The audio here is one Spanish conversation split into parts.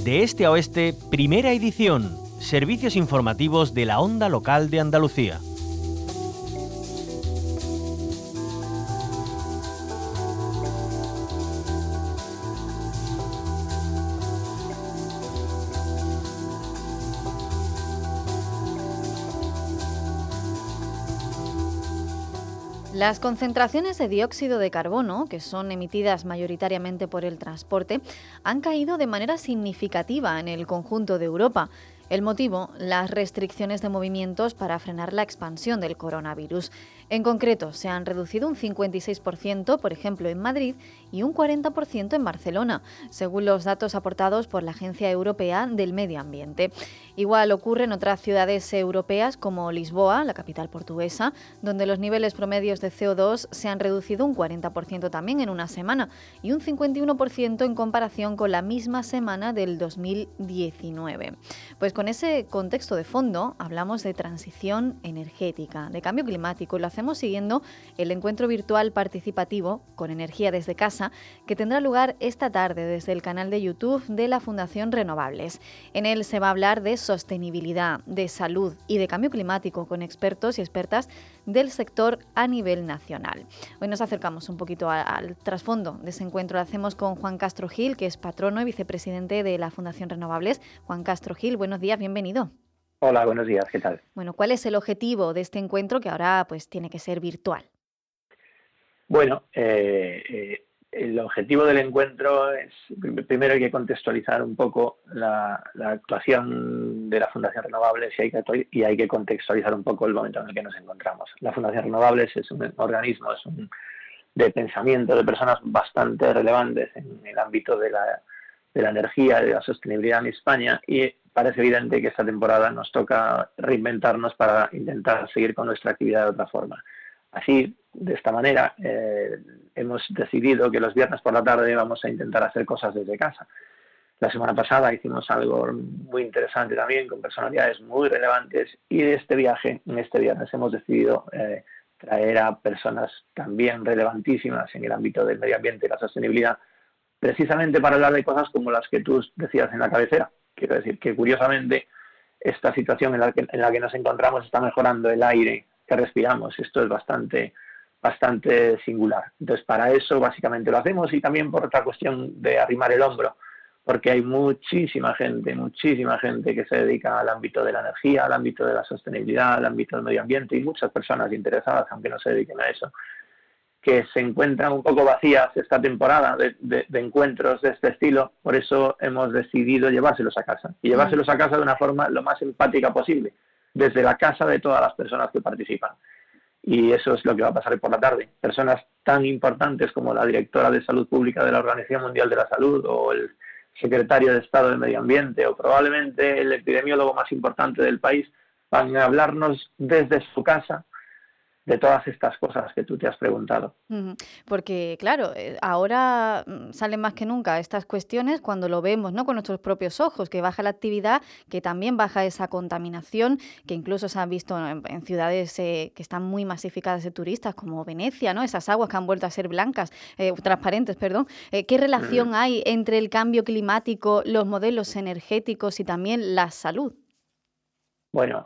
De este a oeste, primera edición. Servicios informativos de la Onda Local de Andalucía. Las concentraciones de dióxido de carbono, que son emitidas mayoritariamente por el transporte, han caído de manera significativa en el conjunto de Europa. El motivo, las restricciones de movimientos para frenar la expansión del coronavirus. En concreto, se han reducido un 56%, por ejemplo, en Madrid y un 40% en Barcelona, según los datos aportados por la Agencia Europea del Medio Ambiente. Igual ocurre en otras ciudades europeas como Lisboa, la capital portuguesa, donde los niveles promedios de CO2 se han reducido un 40% también en una semana y un 51% en comparación con la misma semana del 2019. Pues con ese contexto de fondo hablamos de transición energética, de cambio climático, y lo hacemos siguiendo el encuentro virtual participativo con energía desde casa que tendrá lugar esta tarde desde el canal de YouTube de la Fundación Renovables. En él se va a hablar de sostenibilidad, de salud y de cambio climático con expertos y expertas del sector a nivel nacional. Hoy nos acercamos un poquito al trasfondo de ese encuentro. Lo hacemos con Juan Castro Gil, que es patrono y vicepresidente de la Fundación Renovables. Juan Castro Gil, buenos días, bienvenido. Hola, buenos días, ¿qué tal? Bueno, ¿cuál es el objetivo de este encuentro que ahora pues tiene que ser virtual? Bueno, el objetivo del encuentro es, primero hay que contextualizar un poco la actuación de la Fundación Renovables y hay que contextualizar un poco el momento en el que nos encontramos. La Fundación Renovables es un organismo de pensamiento de personas bastante relevantes en el ámbito de la energía, de la sostenibilidad en España, y parece evidente que esta temporada nos toca reinventarnos para intentar seguir con nuestra actividad de otra forma. Así, de esta manera, hemos decidido que los viernes por la tarde vamos a intentar hacer cosas desde casa. La semana pasada hicimos algo muy interesante también, con personalidades muy relevantes, y en este viernes hemos decidido traer a personas también relevantísimas en el ámbito del medio ambiente y la sostenibilidad, precisamente para hablar de cosas como las que tú decías en la cabecera. Quiero decir que, curiosamente, esta situación en la que nos encontramos está mejorando el aire que respiramos. Esto es bastante singular. Entonces, para eso básicamente lo hacemos, y también por otra cuestión de arrimar el hombro, porque hay muchísima gente que se dedica al ámbito de la energía, al ámbito de la sostenibilidad, al ámbito del medio ambiente, y muchas personas interesadas, aunque no se dediquen a eso, que se encuentran un poco vacías esta temporada de encuentros de este estilo. Por eso hemos decidido llevárselos a casa, y llevárselos a casa de una forma lo más empática posible, desde la casa de todas las personas que participan. Y eso es lo que va a pasar por la tarde. Personas tan importantes como la directora de Salud Pública de la Organización Mundial de la Salud, o el secretario de Estado del Medio Ambiente, o probablemente el epidemiólogo más importante del país, van a hablarnos desde su casa de todas estas cosas que tú te has preguntado. Porque, claro, ahora salen más que nunca estas cuestiones cuando lo vemos, ¿no?, con nuestros propios ojos, que baja la actividad, que también baja esa contaminación, que incluso se ha visto en ciudades que están muy masificadas de turistas, como Venecia, ¿no?, esas aguas que han vuelto a ser blancas, transparentes, perdón. ¿Qué relación hay entre el cambio climático, los modelos energéticos y también la salud? Bueno,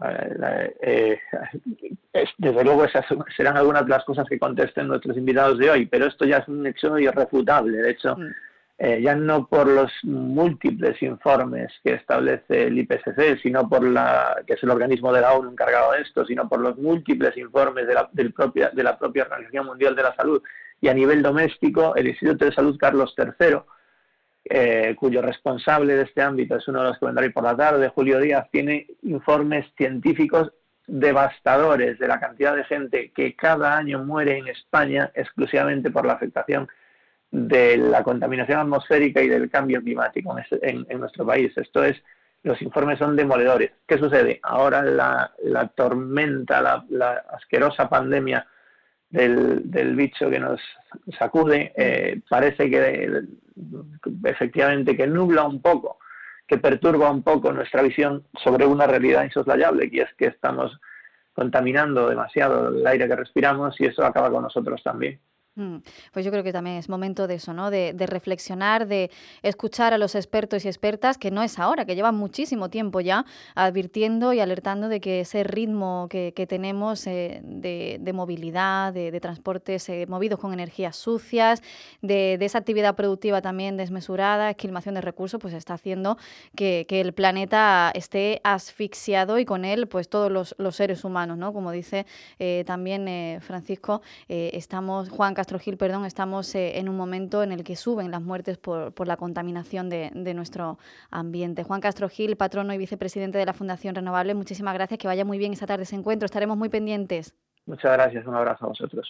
desde luego esas serán algunas de las cosas que contesten nuestros invitados de hoy, pero esto ya es un hecho irrefutable. De hecho, ya no por los múltiples informes que establece el IPCC, sino que es el organismo de la ONU encargado de esto, sino por los múltiples informes de la propia Organización Mundial de la Salud, y a nivel doméstico, el Instituto de Salud Carlos III, cuyo responsable de este ámbito es uno de los que vendrá hoy por la tarde, Julio Díaz, tiene informes científicos devastadores de la cantidad de gente que cada año muere en España exclusivamente por la afectación de la contaminación atmosférica y del cambio climático en nuestro país. Los informes son demoledores. ¿Qué sucede? Ahora la tormenta, la asquerosa pandemia del bicho que nos sacude, parece que efectivamente que nubla un poco, que perturba un poco nuestra visión sobre una realidad insoslayable, y es que estamos contaminando demasiado el aire que respiramos, y eso acaba con nosotros también. Pues yo creo que también es momento de eso, ¿no? De reflexionar, de escuchar a los expertos y expertas, que no es ahora, que llevan muchísimo tiempo ya advirtiendo y alertando de que ese ritmo que tenemos de movilidad, de transportes movidos con energías sucias, de esa actividad productiva también desmesurada, esquilmación de recursos, pues está haciendo que el planeta esté asfixiado y con él pues todos los seres humanos, ¿no? Como dice también Francisco, Juan Castro Gil, perdón, estamos en un momento en el que suben las muertes por la contaminación de nuestro ambiente. Juan Castro Gil, patrono y vicepresidente de la Fundación Renovable, muchísimas gracias, que vaya muy bien esta tarde ese encuentro, estaremos muy pendientes. Muchas gracias, un abrazo a vosotros.